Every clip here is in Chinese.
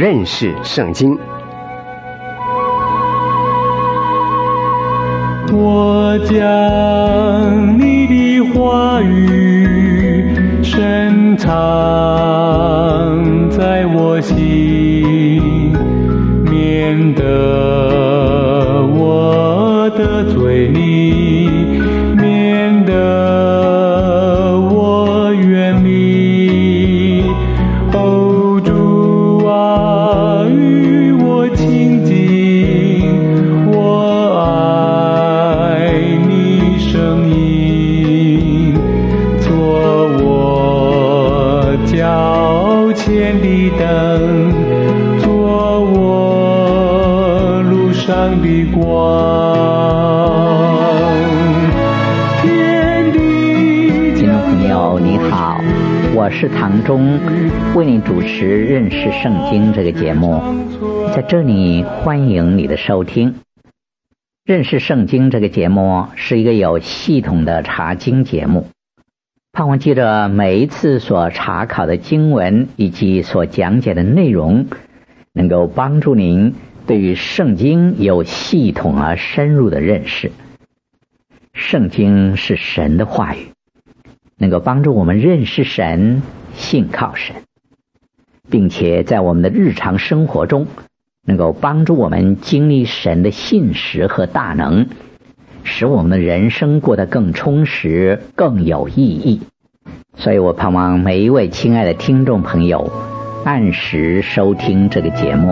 认识圣经。 我将你的话语深藏在我心，免得我得罪你，免得我远离。哦，主啊，与我亲近，我爱你声音，做我脚前的灯，做我路上的光。 听众朋友你好，我是唐忠，为你主持认识圣经这个节目，在这里欢迎你的收听。认识圣经这个节目是一个有系统的查经节目，盼望记着每一次所查考的经文以及所讲解的内容，能够帮助您对于圣经有系统而深入的认识。圣经是神的话语，能够帮助我们认识神，信靠神，并且在我们的日常生活中能够帮助我们经历神的信实和大能，使我们的人生过得更充实，更有意义。所以我盼望每一位亲爱的听众朋友按时收听这个节目。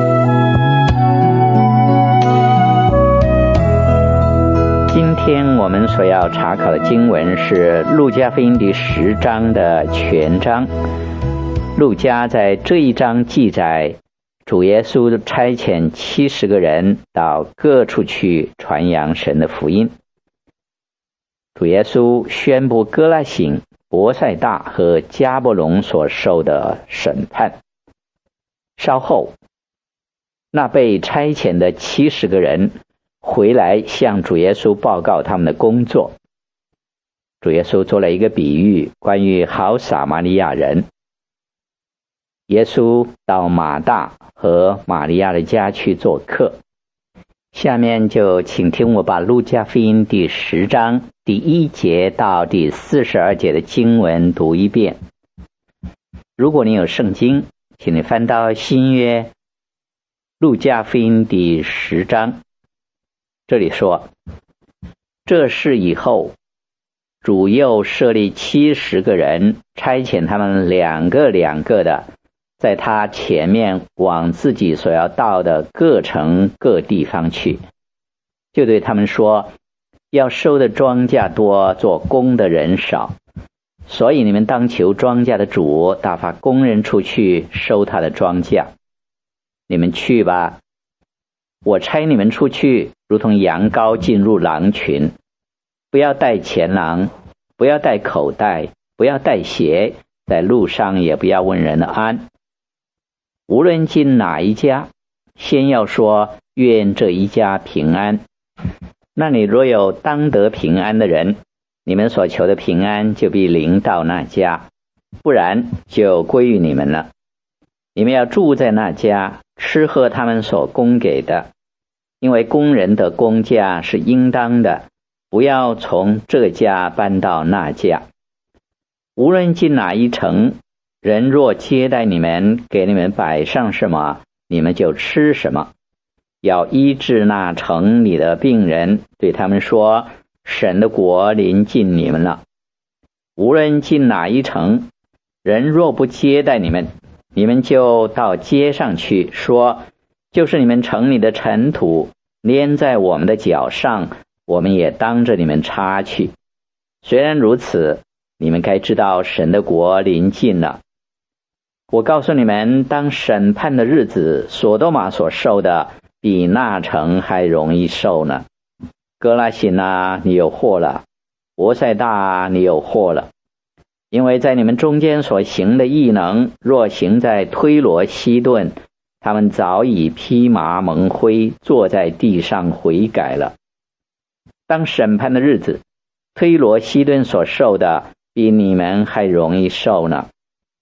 今天我们所要查考的经文是路加福音第10章的全章。路加在这一章记载主耶稣差遣70个人到各处去传扬神的福音。主耶稣宣布哥拉沁、伯赛大和迦百农所受的审判。稍后，那被差遣的70个人回来向主耶稣报告他们的工作。主耶稣做了一个比喻，关于好撒玛利亚人。耶稣到马大和玛利亚的家去做客。下面就请听我把路加福音第10章第1节到第42节的经文读一遍。如果你有圣经，请你翻到新约路加福音第10章。这里说，这事以后，主又设立70个人，差遣他们两个的在他前面往自己所要到的各城各地方去，就对他们说，要收的庄稼多，做工的人少，所以你们当求庄稼的主打发工人出去收他的庄稼。你们去吧，我差你们出去，如同羊羔进入狼群，不要带钱囊，不要带口袋，不要带鞋，在路上也不要问人的安。无论进哪一家，先要说愿这一家平安。那里若有当得平安的人，你们所求的平安就必临到那家，不然就归于你们了。你们要住在那家，吃喝他们所供给的，因为工人的工价是应当的，不要从这家搬到那家。无论进哪一城，人若接待你们，给你们摆上什么，你们就吃什么。要医治那城里的病人，对他们说，神的国临近你们了。无论进哪一城，人若不接待你们，你们就到街上去，说，就是你们城里的尘土粘在我们的脚上，我们也当着你们擦去。虽然如此，你们该知道神的国临近了。我告诉你们，当审判的日子，所多玛所受的比那城还容易受呢。哥拉沁啊，你有祸了；伯赛大啊，你有祸了。因为在你们中间所行的异能，若行在推罗西顿，他们早已披麻蒙灰，坐在地上悔改了。当审判的日子，推罗西顿所受的比你们还容易受呢。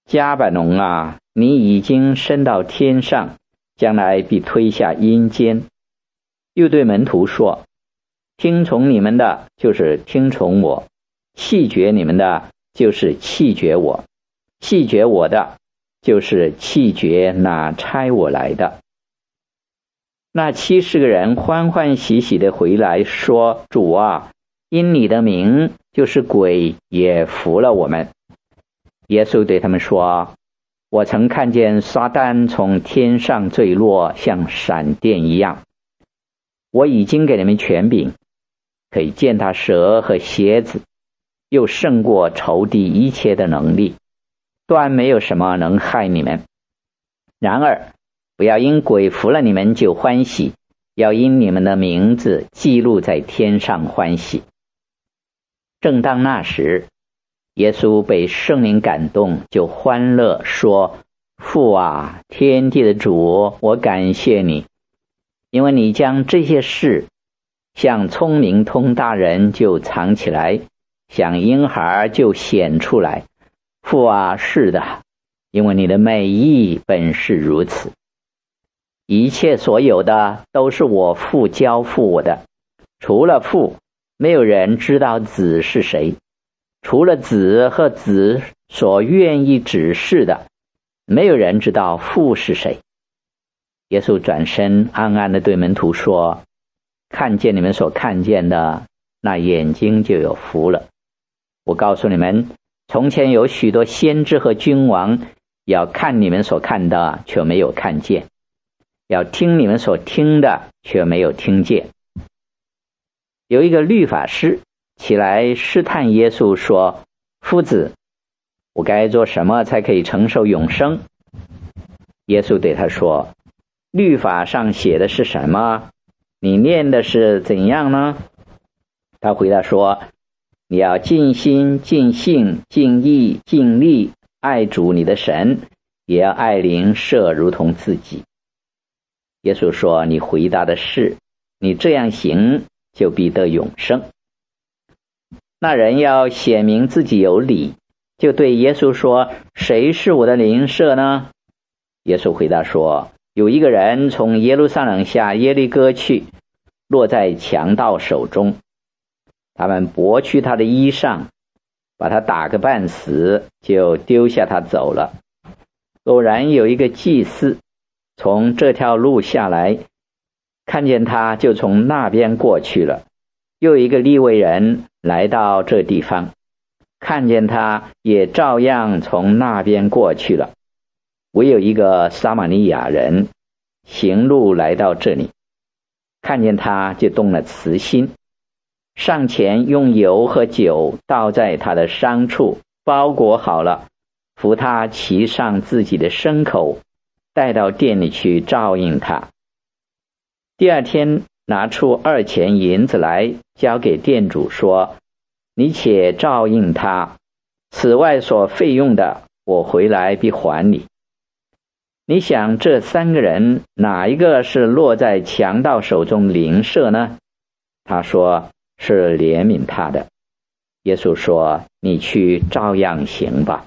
迦百农啊，你已经升到天上，将来必推下阴间。又对门徒说，听从你们的就是听从我，弃绝你们的就是弃绝我，弃绝我的就是弃绝那差我来的。那70个人欢欢喜喜地回来说，主啊，因你的名，就是鬼也服了我们。耶稣对他们说，我曾看见撒旦从天上坠落，像闪电一样。我已经给你们权柄，可以践踏蛇和蝎子，又胜过仇敌一切的能力，断没有什么能害你们。然而不要因鬼服了你们就欢喜，要因你们的名字记录在天上欢喜。正当那时，耶稣被圣灵感动，就欢乐说，父啊，天地的主，我感谢你，因为你将这些事像聪明通大人就藏起来，像婴孩就显出来。父啊，是的，因为你的美意本是如此。一切所有的都是我父交付我的，除了父，没有人知道子是谁，除了子和子所愿意指示的，没有人知道父是谁。耶稣转身暗暗地对门徒说，看见你们所看见的，那眼睛就有福了。我告诉你们，从前有许多先知和君王，要看你们所看的，却没有看见，要听你们所听的，却没有听见。有一个律法师起来试探耶稣说，夫子，我该做什么才可以承受永生？耶稣对他说，律法上写的是什么？你念的是怎样呢？他回答说，你要尽心、尽性、尽意、尽力爱主你的神，也要爱邻舍如同自己。耶稣说，你回答的是，你这样行就必得永生。那人要显明自己有理，就对耶稣说，谁是我的邻舍呢？耶稣回答说，有一个人从耶路撒冷下耶利哥去，落在强盗手中，他们剥去他的衣裳，把他打个半死，就丢下他走了。偶然有一个祭司从这条路下来，看见他，就从那边过去了。又一个利未人来到这地方，看见他，也照样从那边过去了。唯有一个撒玛利亚人行路来到这里，看见他，就动了慈心，上前用油和酒倒在他的伤处，包裹好了，扶他骑上自己的牲口，带到店里去照应他。第二天拿出2钱银子来，交给店主说，你且照应他，此外所费用的，我回来必还你。你想这3个人哪一个是落在强盗手中邻舍呢？他说，是怜悯他的。耶稣说，你去照样行吧。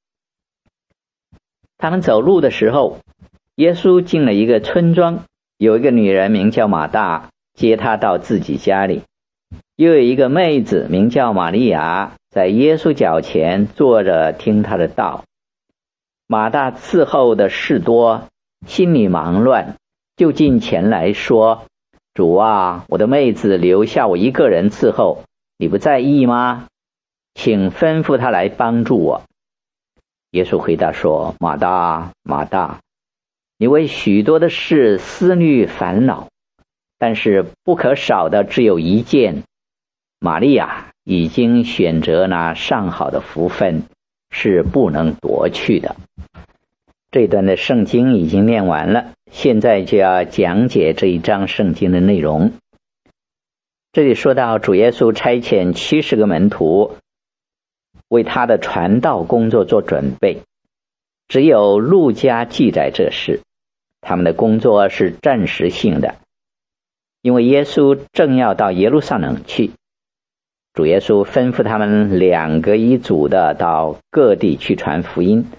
他们走路的时候，耶稣进了一个村庄，有一个女人名叫马大，接他到自己家里。又有一个妹子名叫玛利亚，在耶稣脚前坐着听他的道。马大伺候的事多，心里忙乱，就近前来说，主啊，我的妹子留下我一个人伺候，你不在意吗？请吩咐她来帮助我。耶稣回答说，马大，马大，你为许多的事思虑烦恼，但是不可少的只有一件，玛利亚已经选择那上好的福分，是不能夺去的。这段的圣经已经念完了，现在就要讲解这一章圣经的内容。这里说到主耶稣差遣70个门徒为他的传道工作做准备，只有路加记载这事。他们的工作是暂时性的，因为耶稣正要到耶路撒冷去。主耶稣吩咐他们2个一组的到各地去传福音，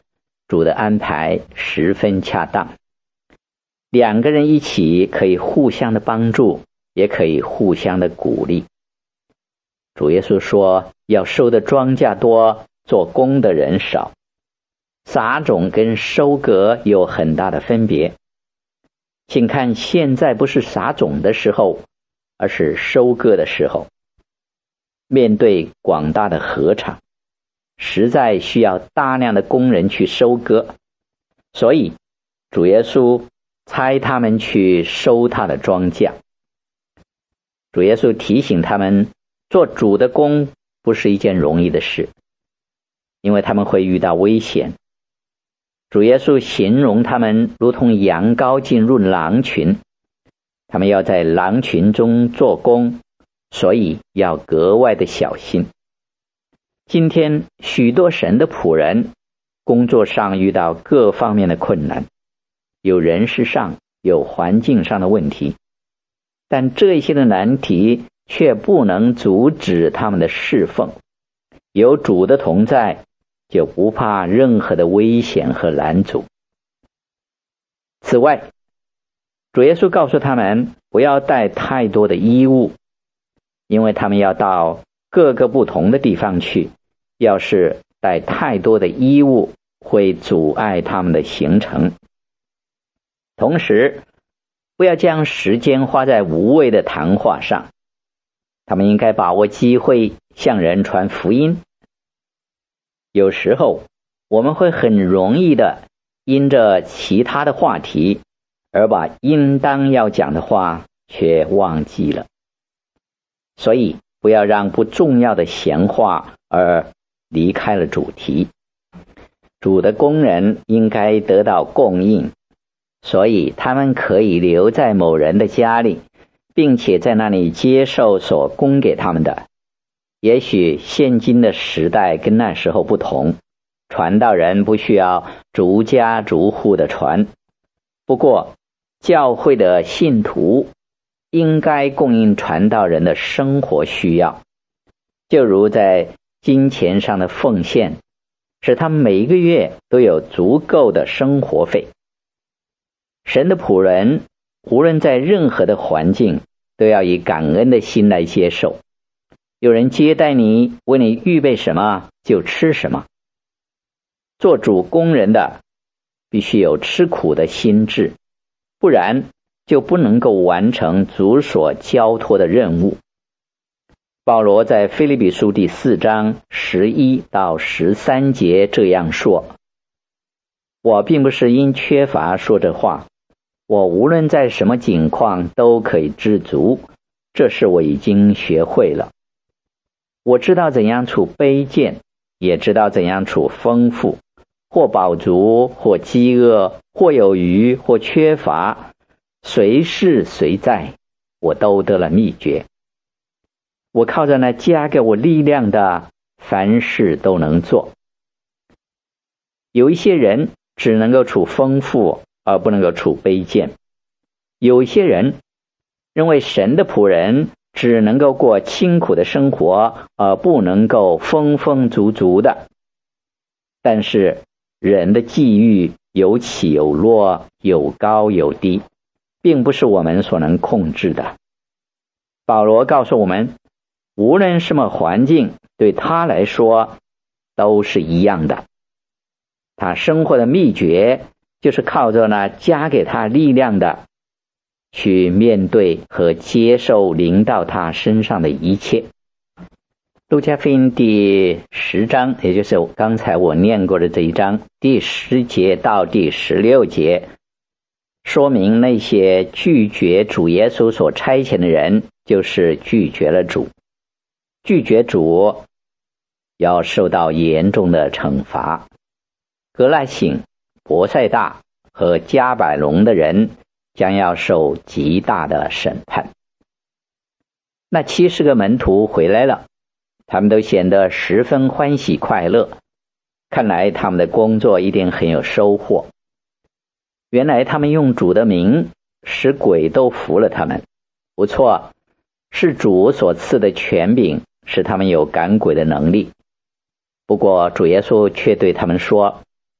主的安排十分恰当，两个人一起可以互相的帮助，也可以互相的鼓励。主耶稣说，要收的庄稼多，做工的人少。撒种跟收割有很大的分别。请看，现在不是撒种的时候，而是收割的时候。面对广大的禾场，实在需要大量的工人去收割，所以主耶稣差他们去收他的庄稼。主耶稣提醒他们，做主的工不是一件容易的事，因为他们会遇到危险。主耶稣形容他们如同羊羔进入狼群，他们要在狼群中做工，所以要格外的小心。今天许多神的仆人工作上遇到各方面的困难，有人事上，有环境上的问题，但这些的难题却不能阻止他们的侍奉。有主的同在，就不怕任何的危险和拦阻。此外，主耶稣告诉他们不要带太多的衣物，因为他们要到各个不同的地方去，要是带太多的衣物，会阻碍他们的行程。同时，不要将时间花在无谓的谈话上，他们应该把握机会向人传福音。有时候我们会很容易的因着其他的话题而把应当要讲的话却忘记了，所以不要让不重要的闲话而离开了主题。主的工人应该得到供应，所以他们可以留在某人的家里，并且在那里接受所供给他们的。也许现今的时代跟那时候不同，传道人不需要逐家逐户的传，不过教会的信徒应该供应传道人的生活需要，就如在金钱上的奉献，使他们每一个月都有足够的生活费。神的仆人无论在任何的环境，都要以感恩的心来接受。有人接待你，为你预备什么就吃什么。做主工人的必须有吃苦的心志，不然就不能够完成主所交托的任务。保罗在腓立比书第4章11到13节这样说：我并不是因缺乏说这话，我无论在什么境况都可以知足，这是我已经学会了。我知道怎样处卑贱，也知道怎样处丰富，或饱足，或饥饿，或有余，或缺乏，随是随在，我都得了秘诀。我靠着那加给我力量的，凡事都能做。有一些人只能够处丰富，而不能够处卑贱。有一些人认为神的仆人只能够过清苦的生活，而不能够丰丰足足的。但是人的际遇有起有落，有高有低，并不是我们所能控制的。保罗告诉我们，无论什么环境，对他来说都是一样的。他生活的秘诀就是靠着那加给他力量的，去面对和接受临到他身上的一切。路加福音第10章，也就是刚才我念过的这一章，第10节到第16节，说明那些拒绝主耶稣所差遣的人，就是拒绝了主。拒绝主要受到严重的惩罚。格拉辛、伯赛大和加百隆的人将要受极大的审判。那70个门徒回来了，他们都显得十分欢喜快乐，看来他们的工作一定很有收获。原来他们用主的名使鬼都服了他们。不错，是主所赐的权柄使他们有赶鬼的能力。不过主耶稣却对他们说，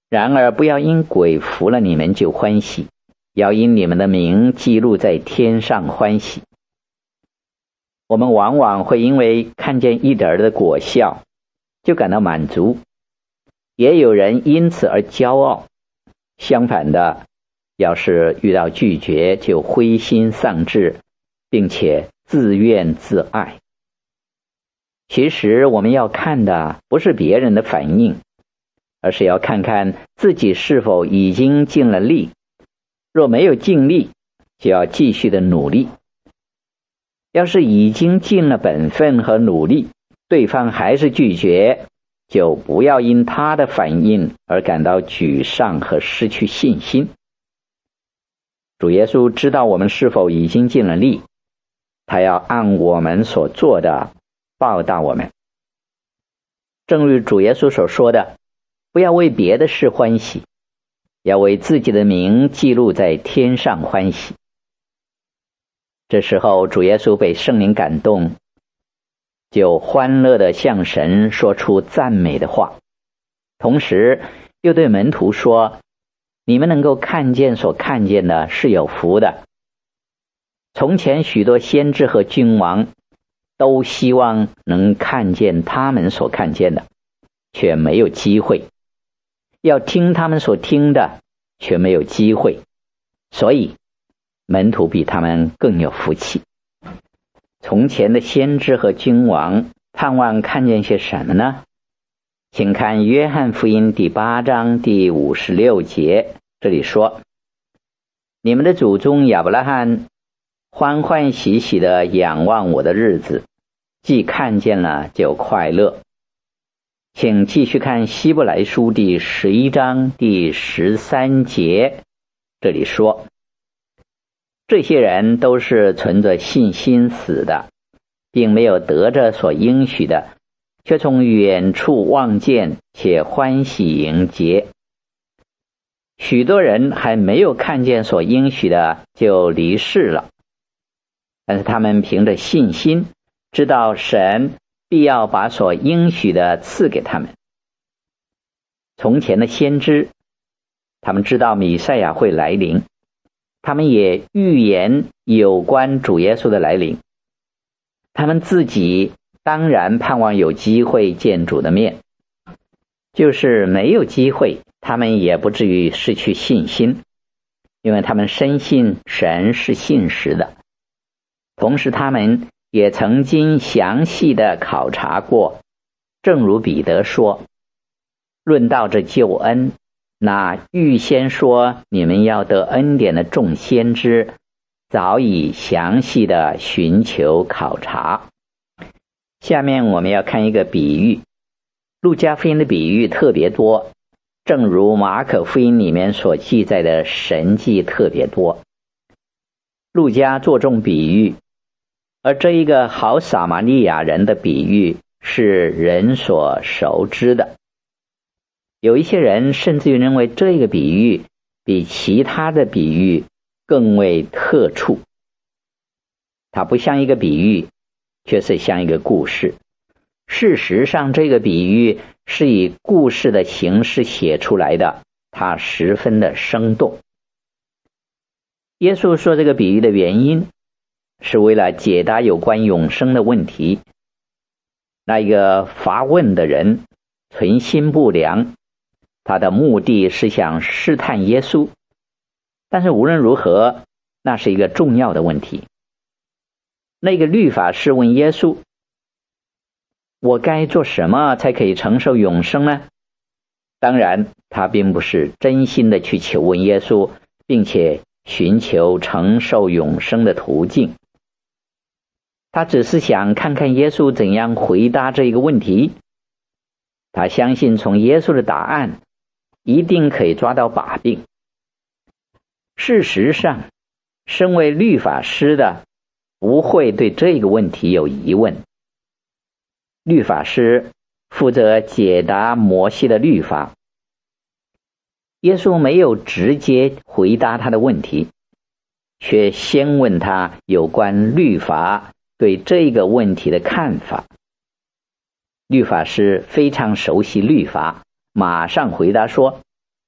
然而不要因鬼服了你们就欢喜，要因你们的名记录在天上欢喜。我们往往会因为看见一点的果效就感到满足，也有人因此而骄傲。相反的，要是遇到拒绝就灰心丧志，并且自怨自艾。其实我们要看的不是别人的反应，而是要看看自己是否已经尽了力。若没有尽力，就要继续的努力。要是已经尽了本分和努力，对方还是拒绝，就不要因他的反应而感到沮丧和失去信心。主耶稣知道我们是否已经尽了力，他要按我们所做的报答我们。正如主耶稣所说的，不要为别的事欢喜，要为自己的名记录在天上欢喜。这时候主耶稣被圣灵感动，就欢乐地向神说出赞美的话，同时又对门徒说，你们能够看见所看见的是有福的。从前许多先知和君王都希望能看见他们所看见的，却没有机会，要听他们所听的，却没有机会，所以门徒比他们更有福气。从前的先知和君王盼望看见些什么呢？请看约翰福音第8章第56节，这里说，你们的祖宗亚伯拉罕欢欢喜喜地仰望我的日子，既看见了就快乐。请继续看希伯来书第11章第13节，这里说，这些人都是存着信心死的，并没有得着所应许的，却从远处望见，且欢喜迎接。许多人还没有看见所应许的就离世了，但是他们凭着信心知道神必要把所应许的赐给他们。从前的先知，他们知道弥赛亚会来临，他们也预言有关主耶稣的来临。他们自己当然盼望有机会见主的面，就是没有机会，他们也不至于失去信心，因为他们深信神是信实的。同时他们也曾经详细的考察过，正如彼得说，论到这救恩，那预先说你们要得恩典的众先知，早已详细的寻求考察。下面我们要看一个比喻，路加福音的比喻特别多，正如马可福音里面所记载的神迹特别多。路加着重比喻，而这一个好撒玛利亚人的比喻是人所熟知的。有一些人甚至于认为这个比喻比其他的比喻更为特殊，它不像一个比喻，却是像一个故事。事实上这个比喻是以故事的形式写出来的，它十分的生动。耶稣说这个比喻的原因是为了解答有关永生的问题。那一个发问的人存心不良，他的目的是想试探耶稣，但是无论如何，那是一个重要的问题。那个律法师问耶稣，我该做什么才可以承受永生呢？当然他并不是真心的去求问耶稣，并且寻求承受永生的途径，他只是想看看耶稣怎样回答这一个问题。他相信从耶稣的答案一定可以抓到把柄。事实上，身为律法师的不会对这个问题有疑问。律法师负责解答摩西的律法，耶稣没有直接回答他的问题，却先问他有关律法对这个问题的看法。律法师非常熟悉律法，马上回答说，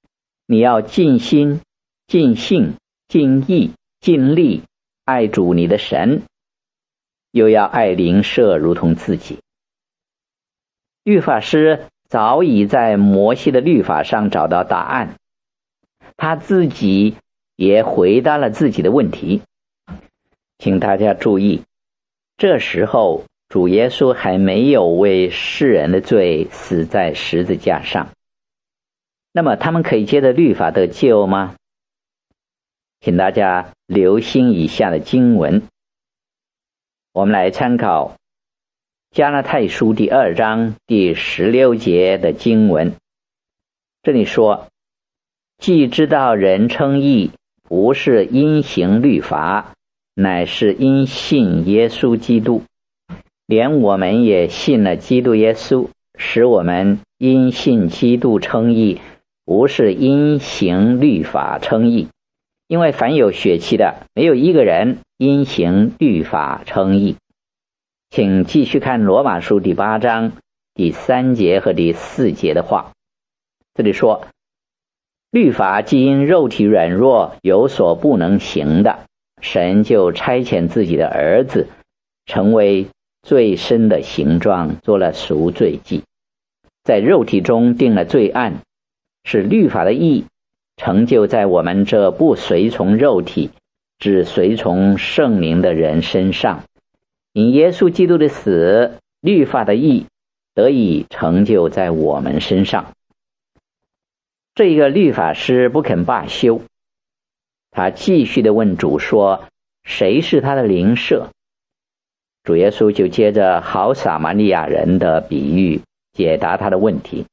你要尽心、尽性、尽意、尽力爱主你的神，又要爱邻舍如同自己。律法师早已在摩西的律法上找到答案，他自己也回答了自己的问题。请大家注意，这时候主耶稣还没有为世人的罪死在十字架上。那么他们可以借着律法得救吗？请大家留心以下的经文，我们来参考加拉太书第2章第16节的经文。这里说，既知道人称义不是因行律法，乃是因信耶稣基督，连我们也信了基督耶稣，使我们因信基督称义，不是因行律法称义。因为凡有血气的，没有一个人因行律法称义。请继续看罗马书第8章第3节和第4节的话。这里说，律法既因肉体软弱有所不能行的，神就差遣自己的儿子成为最深的形状，做了赎罪祭，在肉体中定了罪案，使律法的义成就在我们这不随从肉体只随从圣灵的人身上。因耶稣基督的死，律法的义得以成就在我们身上。这一个律法师不肯罢休，他继续的问主说，谁是他的邻舍？主耶稣就接着好撒玛利亚人的比喻解答他的问题。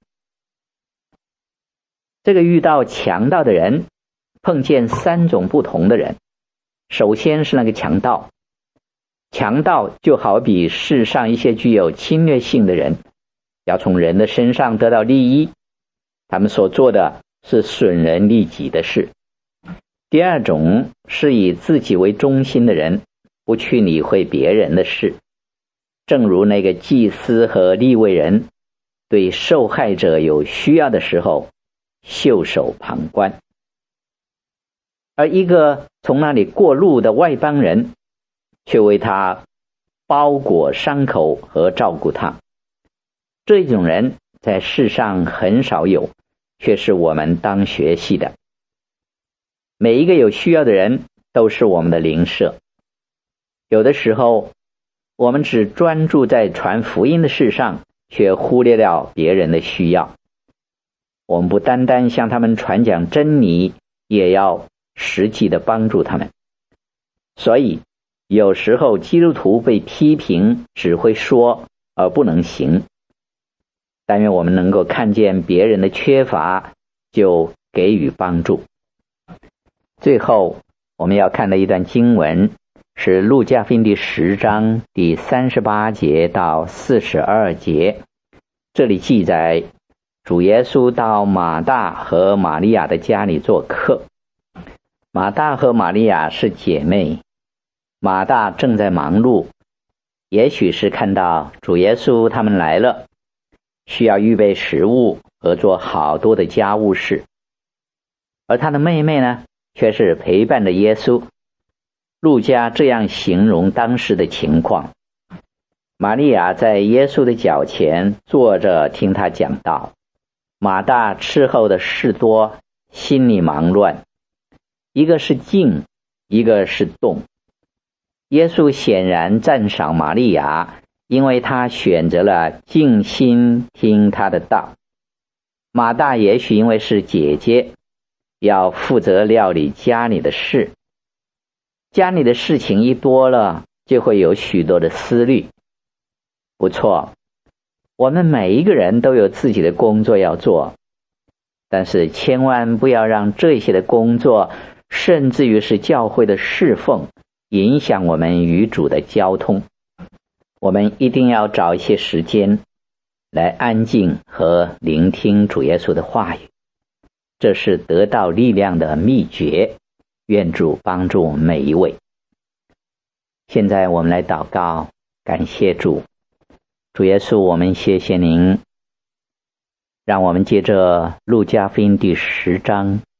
这个遇到强盗的人碰见3种不同的人。首先是那个强盗，强盗就好比世上一些具有侵略性的人，要从人的身上得到利益，他们所做的是损人利己的事。第二种是以自己为中心的人，不去理会别人的事，正如那个祭司和利未人对受害者有需要的时候袖手旁观。而一个从那里过路的外邦人却为他包裹伤口和照顾他。这种人在世上很少有，却是我们当学习的。每一个有需要的人都是我们的邻舍。有的时候我们只专注在传福音的事上，却忽略了别人的需要。我们不单单向他们传讲真理，也要实际的帮助他们。所以有时候基督徒被批评只会说而不能行。但愿我们能够看见别人的缺乏，就给予帮助。最后我们要看的一段经文是路加福音第10章第38节到42节。这里记载主耶稣到马大和玛利亚的家里做客。马大和玛利亚是姐妹，马大正在忙碌，也许是看到主耶稣他们来了，需要预备食物和做好多的家务事。而他的妹妹呢，却是陪伴着耶稣。路加这样形容当时的情况：玛利亚在耶稣的脚前坐着听他讲道，马大伺候的事多，心里忙乱，一个是静，一个是动。耶稣显然赞赏玛利亚，因为他选择了静心听他的道。马大也许因为是姐姐，要负责料理家里的事。家里的事情一多了，就会有许多的思虑。不错，我们每一个人都有自己的工作要做，但是千万不要让这些的工作，甚至于是教会的侍奉，影响我们与主的交通。我们一定要找一些时间来安静和聆听主耶稣的话语，这是得到力量的秘诀。愿主帮助每一位。现在我们来祷告，感谢主。主耶稣，我们谢谢您，让我们借着路加福音第10章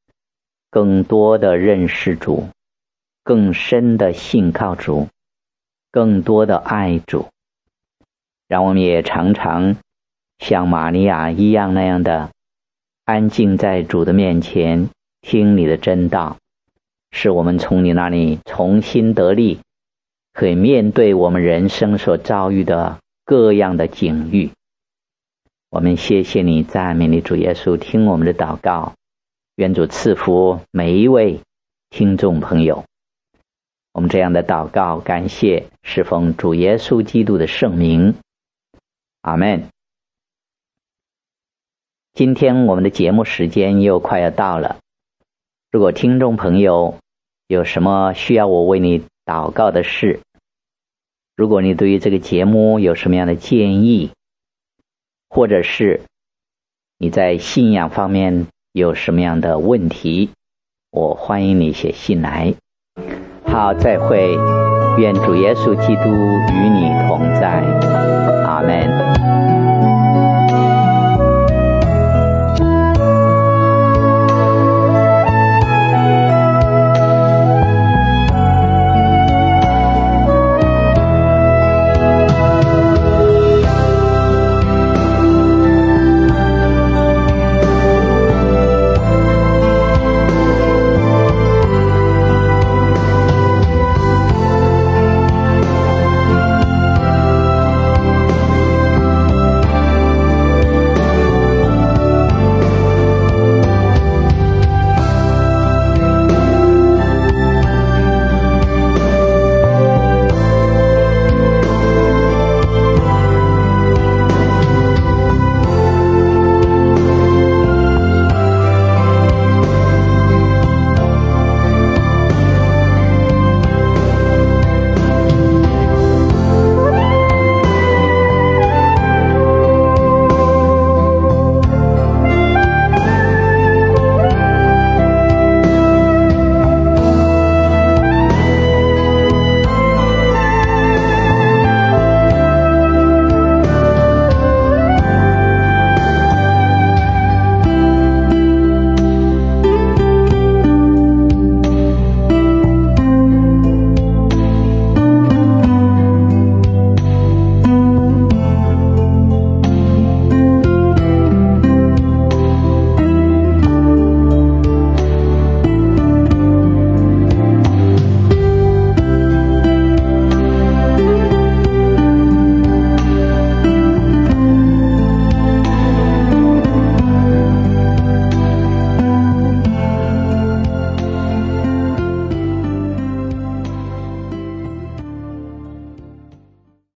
更多的认识主，更深的信靠主，更多的爱主。让我们也常常像玛利亚一样那样的安静在主的面前，听你的真道，使我们从你那里重新得力，可以面对我们人生所遭遇的各样的境遇。我们谢谢你，赞美你，主耶稣，听我们的祷告。愿主赐福每一位听众朋友。我们这样的祷告感谢是奉主耶稣基督的圣名，阿们。今天我们的节目时间又快要到了，如果听众朋友有什么需要我为你祷告的事，如果你对于这个节目有什么样的建议，或者是你在信仰方面有什么样的问题，我欢迎你写信来。好，再会，愿主耶稣基督与你同在，阿们。